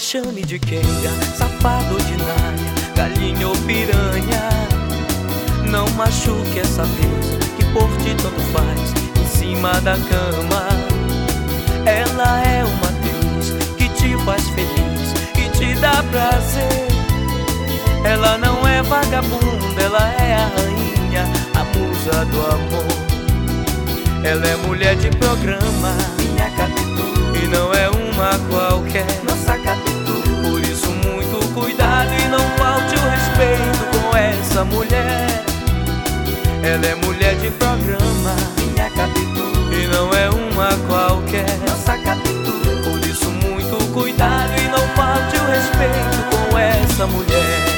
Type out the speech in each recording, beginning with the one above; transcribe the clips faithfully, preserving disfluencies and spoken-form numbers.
chame de quenga, safado ordinária, galinha ou piranha. Não machuque essa deusa que por ti tanto faz em cima da cama. Ela é uma atriz que te faz feliz e te dá prazer. Ela não é vagabunda, ela é a rainha, a musa do amor. Ela é mulher de programa, minha Capitu, e não é uma qualquer, nossa Capitu. Por isso muito cuidado e não falte o respeito com essa mulher. Ela é mulher de programa, minha Capitu, e não é uma qualquer, nossa Capitu. Por isso muito cuidado e não falte o respeito com essa mulher.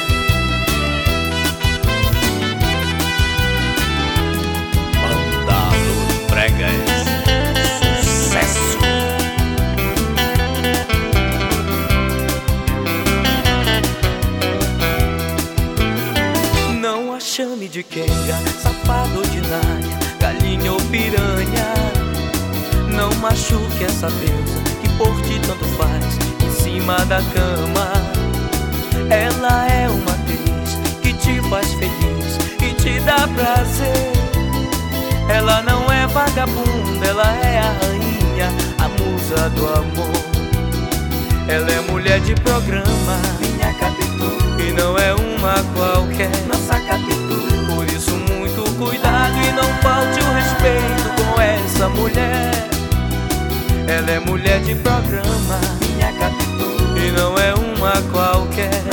Sucesso. Não a chame de quenga, safado ordinária, galinha ou piranha. Não machuque essa deusa que por ti tanto faz em cima da cama. Ela é uma atriz que te faz feliz e te dá prazer. Ela não é vagabunda, ela é a rainha, a musa do amor. Ela é mulher de programa, minha Capitu, e não é uma qualquer, nossa Capitu. Por isso muito cuidado e não falte o respeito com essa mulher. Ela é mulher de programa, minha Capitu, e não é uma qualquer,